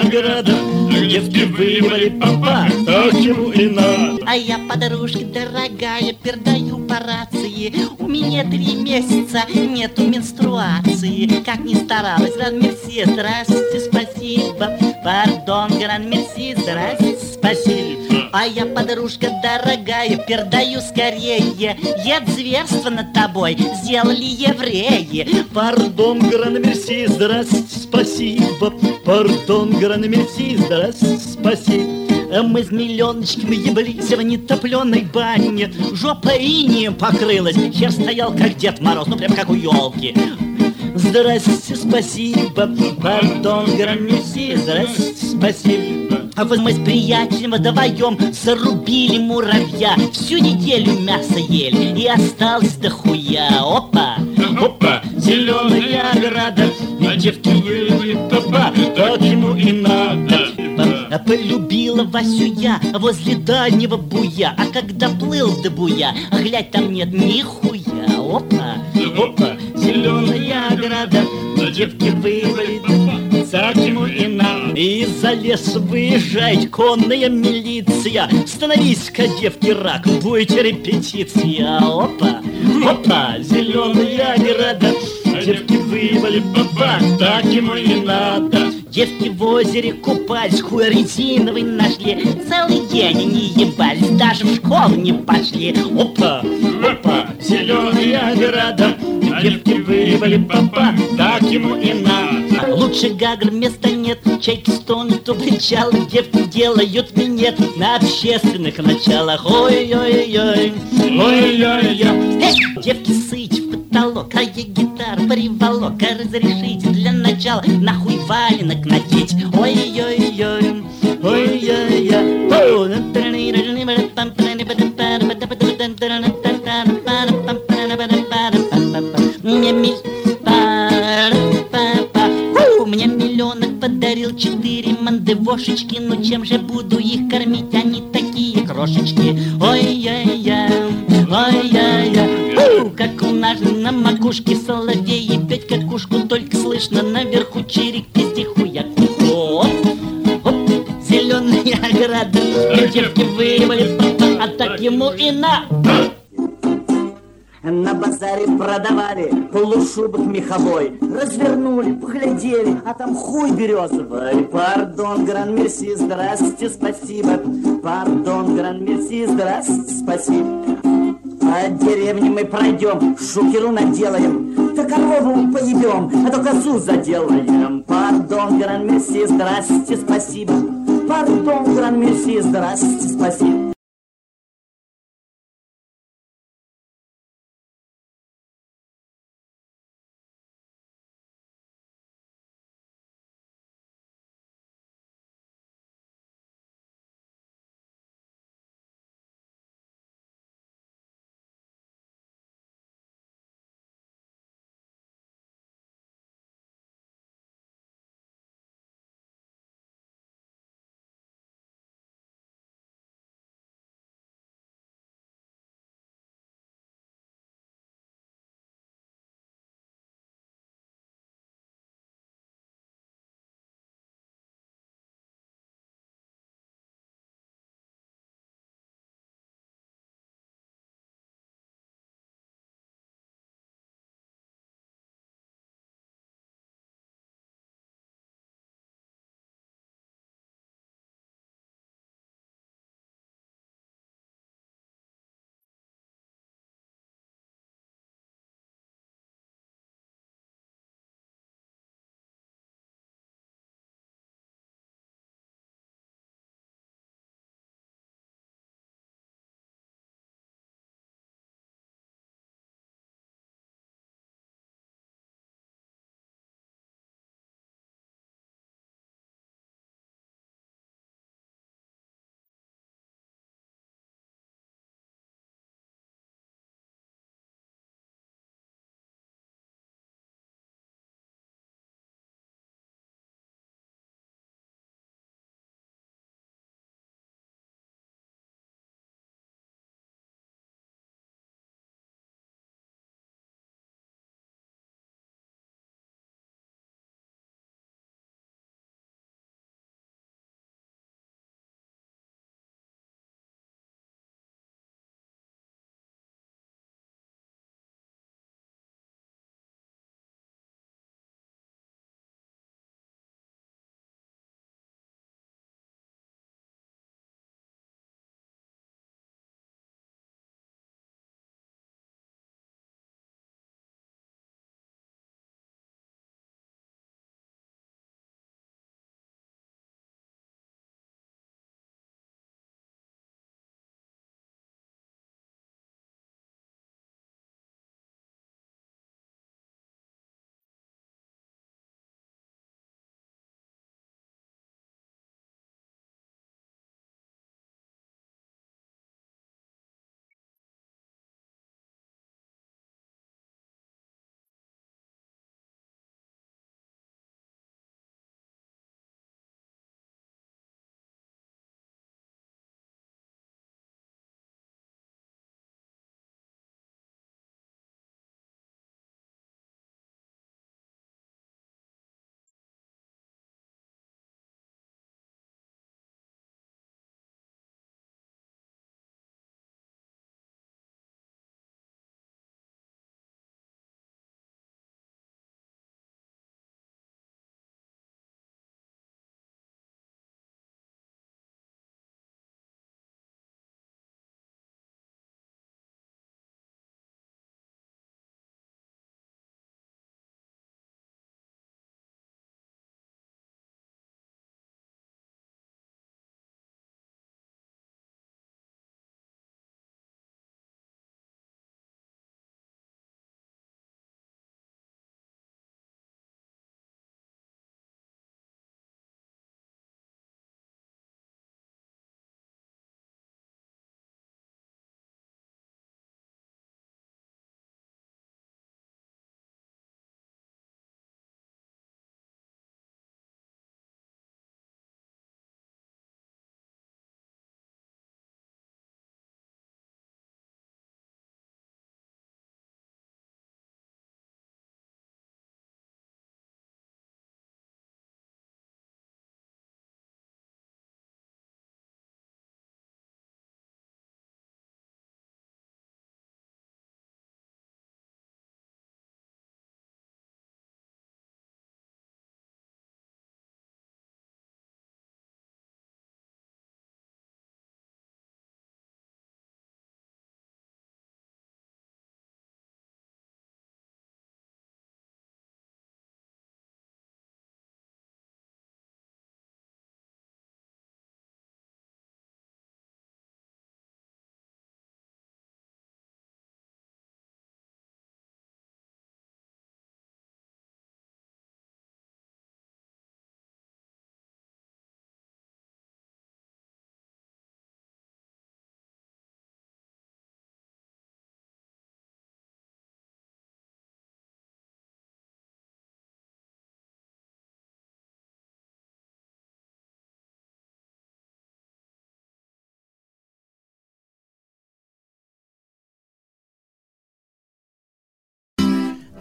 ограда, девки выбрали папа, так ему и надо. А я, подружка дорогая, передаю по рации. У меня 3 месяца нету менструации. Как ни старалась, гран-мерси, здрасте, спасибо. Пардон, гран-мерси, здрасте, спасибо. А я, подружка дорогая, передаю скорее. Ед зверство над тобой сделали евреи. Пардон, гран-мерси, здрасте, спасибо. Пардон, гран-мерси, здрасте, спасибо. Мы с миллионочком еблись в нетопленой бане. Жопа инеем покрылась, хер стоял как Дед Мороз, ну прям как у елки. Здрасте, спасибо. Пардон, гран-мерси, здрасте, спасибо. А вот мы с приятелем вдвоем зарубили муравья. Всю неделю мясо ели и осталось дохуя. Опа! Опа, зеленая ограда, девки выбрали папа, так ему и надо. Полюбила Васю я возле дальнего буя. А когда плыл до буя, глядь, там нет нихуя. Опа! Опа, зеленая ограда, девки выбрали папа, так ему и надо. Из-за леса выезжает конная милиция. Становись-ка, девки, рак, будет репетиция. Опа! Опа, зеленая ограда, девки выбрали папа, так ему и надо. Девки в озере купались, хуй резиновый нашли. Целый день они ебались, даже в школу не пошли. Опа, опа, зеленая ограда, девки выбрали папа, так ему и надо. Лучше гагр места нет, чайки стонут у причала, девки делают минет на общественных началах. Ой-ой-ой, ой-ой-ой. Девки сыть в потолок, а я гитару приволок. Разрешите для начала нахуй валенок надеть. Ой-ой-ой, ой-ой-ой. Мне миллионок подарил 4 мандевошечки. Ну чем же буду их кормить, они такие крошечки. Ой-ой-ой, ой-ой-ой. Как у нас на макушке соловей и петь какушку, только слышно наверху чирик, пизди хуяк. Оп, оп, зеленая ограда, девки вывали папа, а так ему и на. На базаре продавали полушубок меховой. Развернули, поглядели, а там хуй березовый. Пардон, гран-мерси, здрасте, спасибо. Пардон, гран-мерси, здрасте, спасибо. А деревни мы пройдем, шукеру наделаем, да корову поебем, а то козу заделаем. Пардон, гран-мерси, здрасте, спасибо. Пардон, гран-мерси, здрасте, спасибо.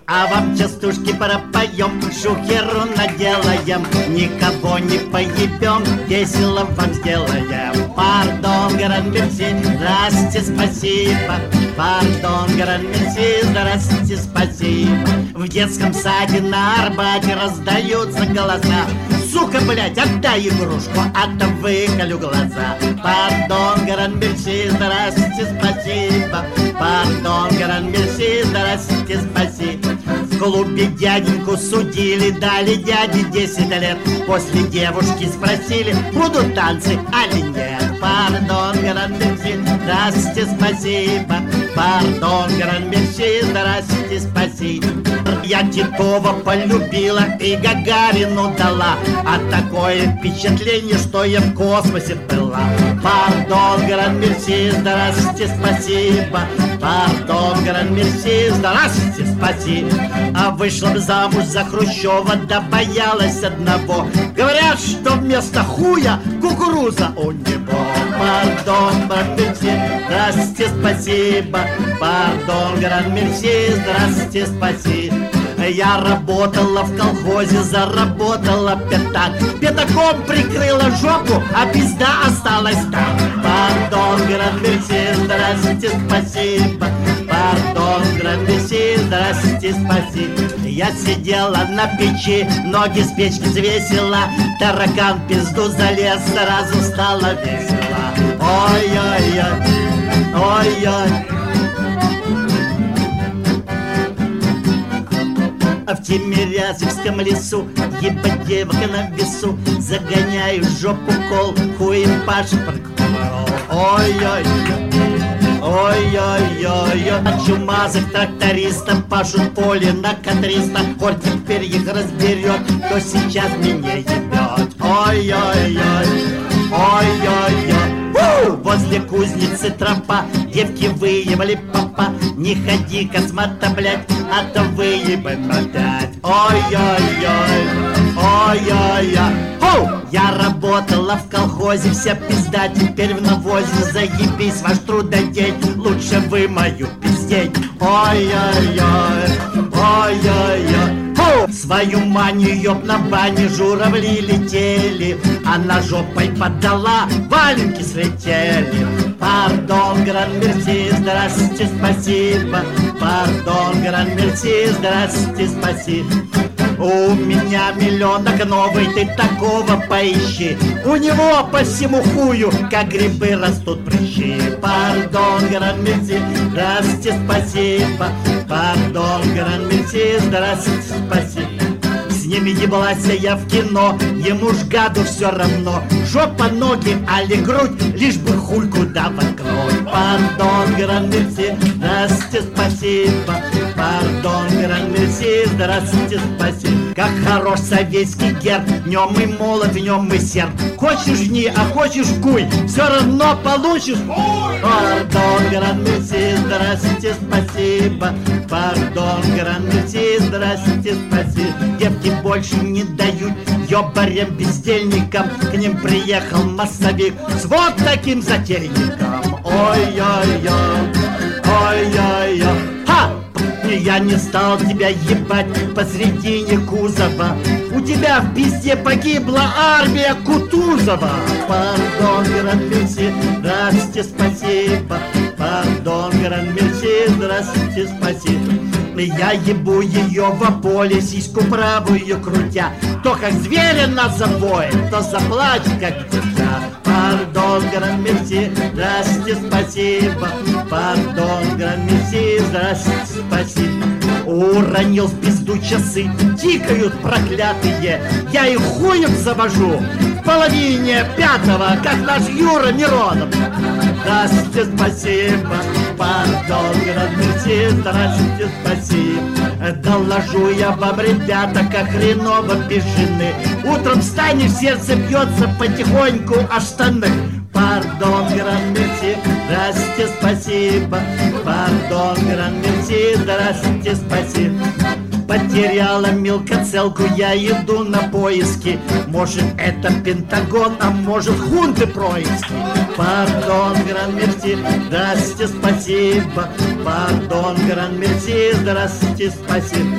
А вам частушки пропоем, шухеру наделаем, никого не поебем, весело вам сделаем. Пардон, гран-мерси, здрасте, спасибо. Пардон, гран-мерси, здрасте, спасибо. В детском саде на Арбате раздаются голоса: сука, блядь, отдай игрушку, а то выколю глаза. Пардон, гран-мерси, здрасте, спасибо. Пардон, гран-мерси, здрасте, спасибо. В клубе дяденьку судили, дали дяде 10 лет. После девушки спросили, будут танцы, али нет. Пардон, гран-мерси, здрасте, спасибо. Пардон, гран-мерси, здрасте, спасибо. Я Титова полюбила и Гагарину дала, а такое впечатление, что я в космосе была. Пардон, гран-мерси, здрасте, спасибо. Пардон, гран-мерси, здрасте, спасибо. А вышла бы замуж за Хрущева, да боялась одного. Говорят, что вместо хуя кукуруза у него. Пардон, гран-мерси, здрасте, спасибо. Пардон, гран-мерси, здрасте, спасибо. Я работала в колхозе, заработала пятак. Пятаком прикрыла жопу, а пизда осталась там. Пардон, гран-мерси, здрасте, спасибо. Пардон, гран-мерси, здрасте, спасибо. Я сидела на печи, ноги с печки взвесила. Таракан в пизду залез, сразу стало весело. Ой-ой-ой, ой-ой. А в Тимирязевском лесу ебать девок на весу, загоняю в жопу кол, хуем Паша прокурор. Ой-ой, ой-ой-ой, от чумазых трактористов пашут поле на К-300. Хоть теперь их разберет, кто сейчас меня ебет. Ой-ой-ой, ой-ой-ой. Возле кузницы тропа, девки выебали папа. Не ходи, космата, блядь, а то выебем опять. Ой-ой-ой, ой-ой-ой. Я работала в колхозе, вся пизда теперь в навозе. Заебись ваш трудодень, лучше вы мою пиздень. Ой-ой-ой, ой-ой-ой. Свою манию ёб на бане журавли летели, она жопой подала, валенки слетели. Пардон, гран-мерси, здрасте, спасибо. Пардон, гран-мерси, здрасте, спасибо. У меня миллионок новый, ты такого поищи. У него по всему хую, как грибы, растут прыщи. Пардон, гран-мерси, здрасте, спасибо. Пардон, гран-мерси, здрасте, спасибо. С ними ебалась я в кино, ему ж гаду все равно. Жопа, ноги, али грудь, лишь бы хуй куда воткнуть. Пардон, гран-мерси, здрасте, спасибо. Пардон, гран-мерси, здрасте, спасибо. Как хорош советский герб, в нем и молот, в нем и серп. Хочешь жни, а хочешь куй, все равно получишь. Пардон, гран-мерси, здрасте, спасибо. Пардон, гран-мерси, здрасте, спасибо. Девки больше не дают ёбарям бездельникам. К ним приехал массовик с вот таким затейником. Ой-ой-ой, ой-ой-ой. Ха! Я не стал тебя ебать посредине кузова. У тебя в пизде погибла армия Кутузова. Пардон, гран-мерси, здрасте, спасибо. Пардон, гран-мерси, здрасте, спасибо. Я ебу ее в поле, сиську правую крутя. То как зверя нас забоит, то заплачет, как дитя. Пардон, гран-мерси, здрасте, спасибо. Пардон, гран-мерси, здрасте, спасибо. Уронил в пизду часы, тикают проклятые. Я их хуем завожу в половине пятого, как наш Юра Миронов. Здрасте, спасибо. Пардон, гран-мерси, здрасте, спасибо. Доложу я вам, ребята, как хреново без жены. Утром встанешь, сердце бьется потихоньку о штаны. Пардон, гран-мерси, здрасте, спасибо. Пардон, гран-мерси, здрасте, спасибо. Потеряла мелкоцелку, я иду на поиски. Может, это Пентагон, а может, хунты происки. Пардон, гран-мерси, здрасте, спасибо. Пардон, гран-мерси, здрасте, спасибо.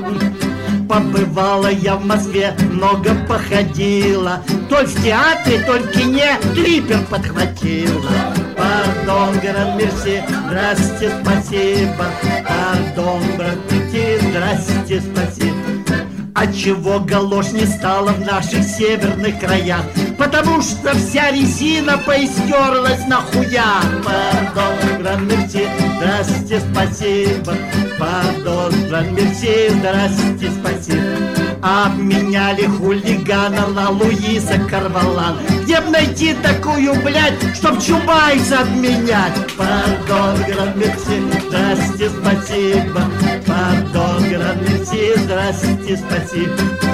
Побывала я в Москве, много походила. То в театре, то в кине клипер подхватила. Пардон, гран-мерси, здрасте, спасибо. Пардон, гран-мерси, здрасте, спасибо. А чего галош не стало в наших северных краях? Потому что вся резина поистерлась нахуя. Пардон, гран-мерси, здрасте, спасибо. Пардон, гран-мерси, здрасте, спасибо. Обменяли хулигана на Луиса Карвалан. Где б найти такую, блядь, чтоб Чубайса обменять? Пардон, гран-мерси, здрасте, спасибо. Пардон, гран-мерси, здрасте, спасибо.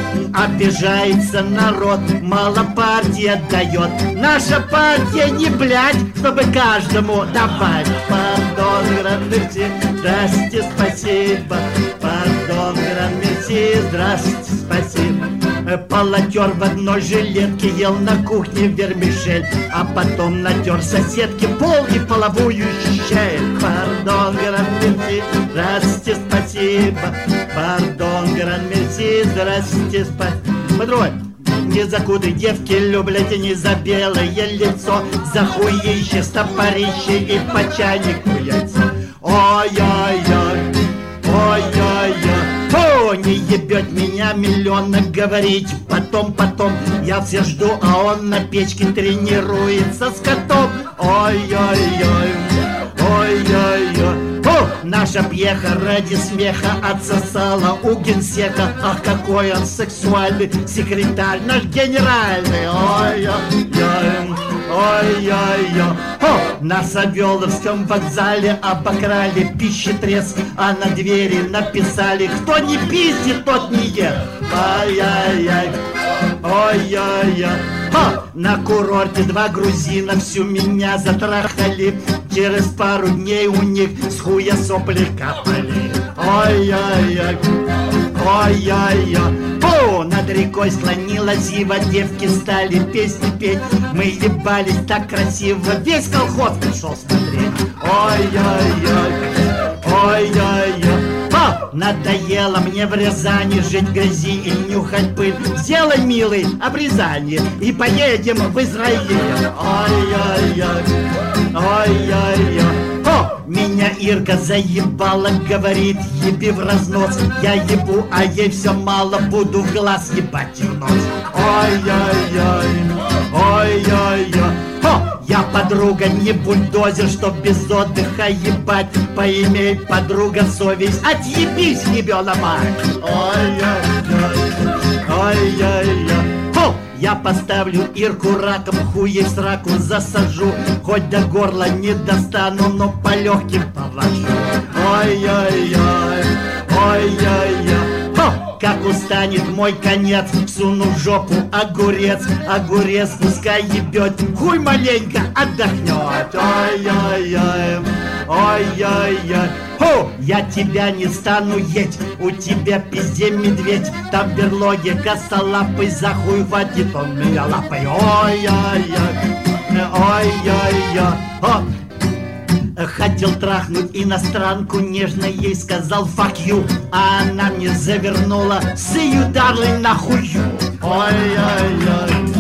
Обижается народ, мало партия дает. Наша партия не, блядь, чтобы каждому давать. Пардон, гран-мерси, здрасте, спасибо. Пардон, гран-мерси, здрасте, спасибо. Полотер в одной жилетке, ел на кухне вермишель, а потом натер соседке пол и половую щель. Пардон, гран-мерси, здрасте, спасибо. Пардон, гран-мерси, здрасте, спасибо. Подруга, не за кудры девки люблять и не за белое лицо, за хуище, стопорище и по чайнику яйцо. Ой-ой-ой, ой-ой-ой. О, не ебет меня миллионно говорить. Потом, я все жду, а он на печке тренируется с котом. Ой-ой-ой, ой-ой-ой. О, наша пьеха ради смеха отсосала у генсека. Ах, какой он сексуальный секретарь, наш генеральный. Ой-ой-ой, ой-ой-ой. О, на Савеловском вокзале обокрали пищетреск, а на двери написали: кто не пиздит, тот не ест. Ай-яй-яй, ой-ой-ой. О, на курорте два грузина всю меня затрахали. Через пару дней у них с хуя сопли капали. Ой-ой-ой, ой-ой-ой. О, над рекой склонилась ива, девки стали песни петь. Мы ебались так красиво, весь колхоз пришел смотреть. Ой-ой-ой, ой-ой-ой. О, надоело мне в Рязани жить в грязи и нюхать пыль. Сделай, милый, обрезание и поедем в Израиль. Ой-ой-ой, ой-ой-ой. О, меня Ирка заебала, говорит, еби в разнос. Я ебу, а ей все мало, буду в глаз ебать в нос. Ой-ой-ой, ой-ой-ой. О, я подруга, не бульдозер, чтоб без отдыха ебать. Поимей, подруга, совесть, отъебись, ебёна мать. Ой-ой-ой, ой-ой-ой. О, я поставлю Ирку раком, хуей в сраку засажу. Хоть до горла не достану, но по легким повожу. Ой-ой-ой, ой-ой-ой. О, как устанет мой конец, всуну в жопу огурец. Огурец пускай ебет, хуй маленько отдохнет. Ой-ой-ой, ой-ой-ой. О, я тебя не стану есть, у тебя пизде медведь. Там в берлоге косолапый, за хуй хватит он меня лапой. Ой-ой-ой, ой-ой-ой. О, хотел трахнуть иностранку, нежно ей сказал fuck you, а она мне завернула see you, darling, нахую. Ой-ой-ой,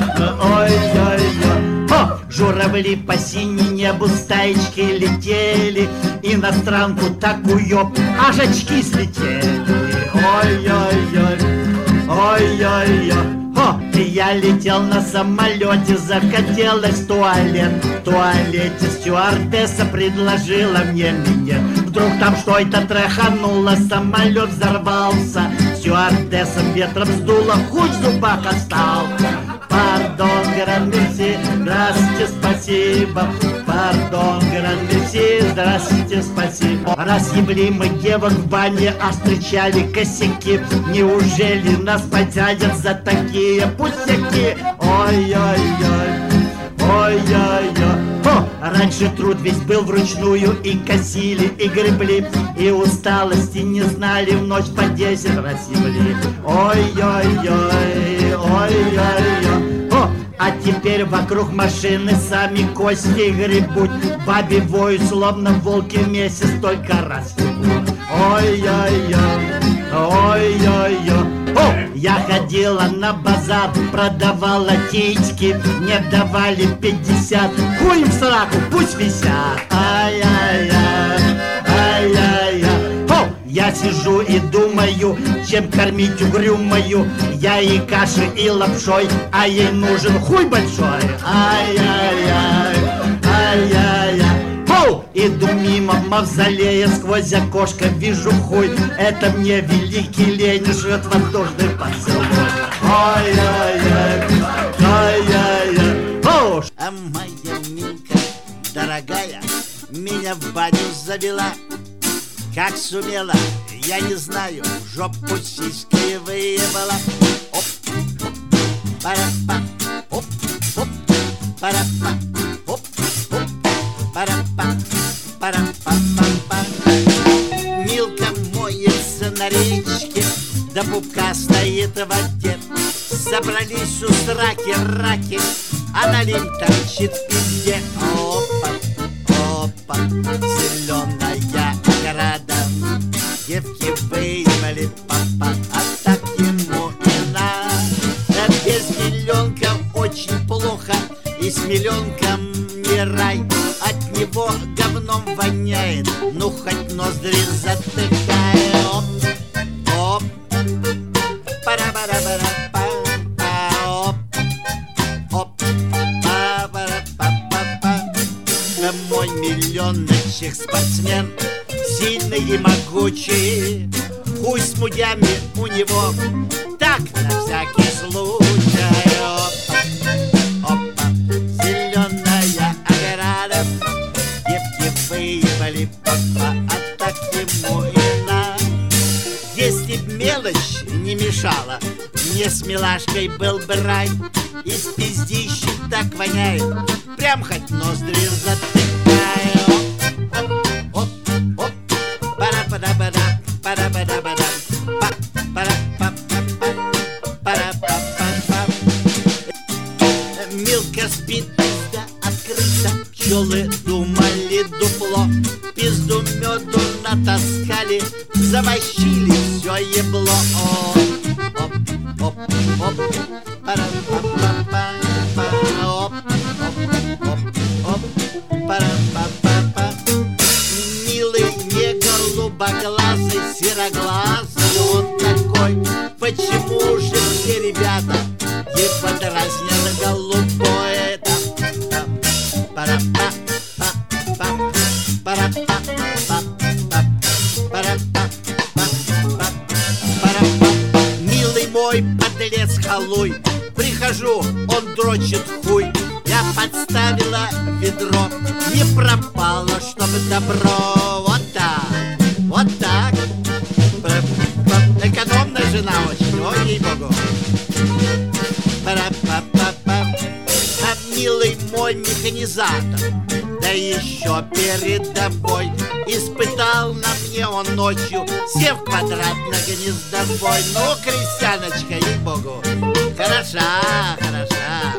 ой-ой-ой. О, журавли по синему небу стаечки летели, иностранку такую, аж очки слетели. Ой-ой-ой, ой-ой-ой. О, я летел на самолете, захотелось в туалет. В туалете стюардесса предложила мне минет. Вдруг там что-то тряхануло, самолет взорвался. Стюардесса ветром сдуло, хуй в зубах остался. Пардон, гран-мерси, здрасте, спасибо. Пардон, гран-мерси, здрасте, спасибо. Разъебли мы девок в бане, а встречали косяки. Неужели нас потянет за такие пустяки? Ой-ой-ой, ой-ой-ой. О, Раньше труд весь был вручную, и косили, и гребли, и усталости не знали, в ночь по 10 раз земли. Ой-ой-ой, ой-ой-ой. О, а теперь вокруг машины сами кости гребут, бабе воют, словно волки вместе столько раз бегут. Ой-ой-ой, ой-ой-ой. О, я ходила на базар, продавала течки, мне давали 50, хуй им в сраку, пусть висят. Ай-яй-яй, ай-яй-яй. О, я сижу и думаю, чем кормить угрюмою. Я и кашей, и лапшой, а ей нужен хуй большой. Ай-яй-яй, ай-яй-яй. Оу! Иду мимо мавзолея, сквозь окошко вижу хуй. Это мне великий Ленин жрет воздушный поцелуй. Ай-яй-яй, ай-яй-яй. Оу! А моя Милка, дорогая, меня в баню завела. Как сумела, я не знаю, жопу сиськи выебала. Оп, оп, пара-па, оп, оп, пара-па, оп, оп, пара-па, пара-па-па-па. Милка моется на речке, до пупка стоит в воде. Собрались у сраки раки, а налим торчит в пизде. Опа, опа, зеленая ограда. Девки выебали папа, а так ему и надо. Без миллионка очень плохо, и с миллионком не рай. От него говном воняет, ну хоть ноздри затыкай. Оп, оп, пара-пара-пара-па, оп, оп, па-пара-па-па-па. Мой миллионничек спортсмен, сильный и могучий, хуй с мудями у него, так на всякий случай. Опа, опа, зеленая ограда. Девки выебали папа, а так ему и надо. Если б мелочь не мешала, мне с милашкой был бы рай. Из пиздищи так воняет, прям хоть ноздри затыкай. Оп, оп, оп, пара-пара-пара, пара-пара-пара, па-пара-па-па-па, пара-па-па-па. Милка спит, пизда открыта, пчелы думали дупло, пизду меду натаскали, замощили все ебло. Оп, оп, оп, пара-па-па-па, оп, оп, оп, оп, пара-па-па-па. Милый, не голубоглазый, сероглазый он такой. Почему же все ребята его дразнят голубое? Пара-па-па-па, пара-па-па-па, пара-па-па-па, пара-па. Милый мой подлец халуй, прихожу, он дрочит хуй. Я подставила ведро, не пропало, чтобы добро. Вот так, вот так. Экономная жена очень, ой, ей-богу. Пара-па-па-па. А милый мой механизатор, да еще передовой, испытал на мне он ночью, сев квадратно-гнездовой. Ну, крестьяночка, ей-богу, хороша, хороша.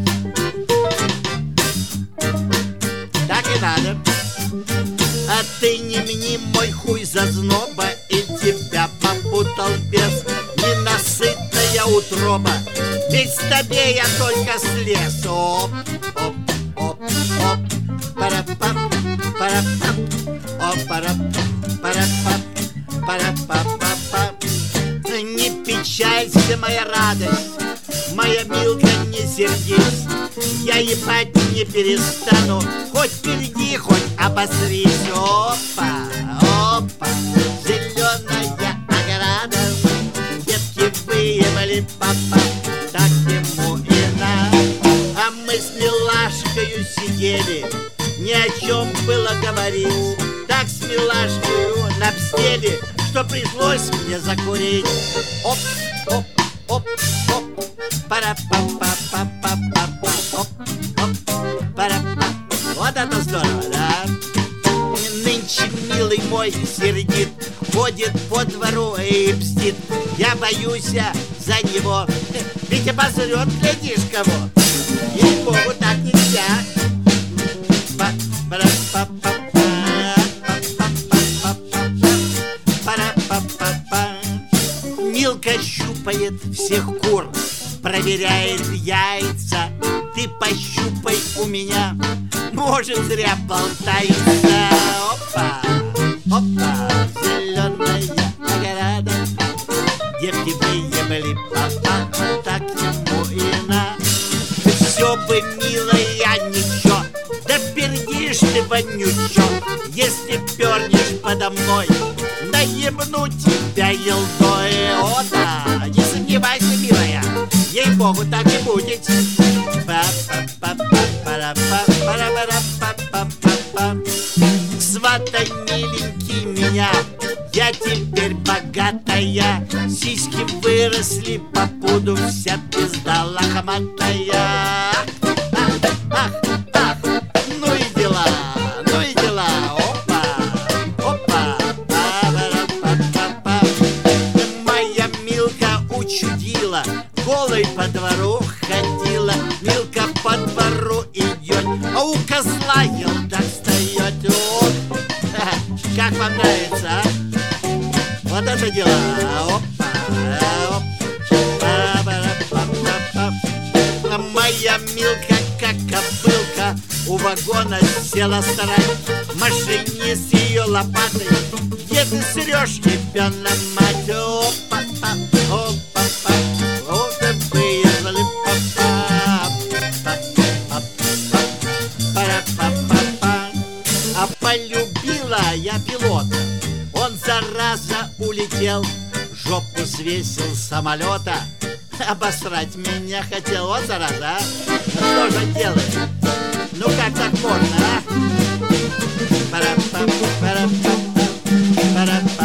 Так и надо. А ты не мни мой хуй зазноба, и тебя попутал бес. Ненасытная утроба, ведь с тебе я только слез. Оп, оп, оп, оп, пара-пап, пара-пап, оп, пара-пап, пара-пап, пара-пап-пап-пап. Не печалься, моя радость, моя Милка, не сердись. Я ебать не перестану, хоть впереди, хоть обосрись. Опа, опа, зеленая ограда. Детки выебали папа, так ему и надо. А мы с милашкою сидели, ни о чем было говорить. Так с милашкою напсели, что пришлось мне закурить. Оп, оп, оп, оп, пара-па-па-па-па-па, оп, оп, пара-па. Вот Вот это здорово, да? Нынче милый мой сердит, ходит по двору и бздит. Я боюсь за него, ведь обосрет, глядишь, кого. Ей-богу, так нельзя. Милка щупает всех кур, проверяет яйца. Ты пощупай у меня, может, зря болтается. Опа, опа, зеленая огорада. Девки выебали папа, так ему и на. Все бы, милая, ничего, да пердишь ты, вонючо. Если пернешь подо мной, наебну тебя елдой. О да, не сомневайся, милая, ей-богу, так и будет. Сватай, миленький, меня, я теперь богатая. Сиськи выросли, попуду вся пизда лохматая. Ах, ах, ну и дела, ну и дела. Опа, опа, па-па-па-па-па. Моя Милка учудила, голой по двору ходила. Милка по двору идет, а у козла елдак встает. О, как вам нравится, а? Вот это дела. Опа, опа. Моя Милка, как кобылка, у вагона села старать. Машинист ее лопатой: где ты срешь, ребенок, мать? Опа, опа, вот и выехали, папа. А полюбила я пилота, он, зараза, улетел, жопу свесил с самолета, обосрать меня хотел. Вот зараза, а? Что же делать? Ну как так можно, а? Пара-па-па-пара-па-па-пара-па.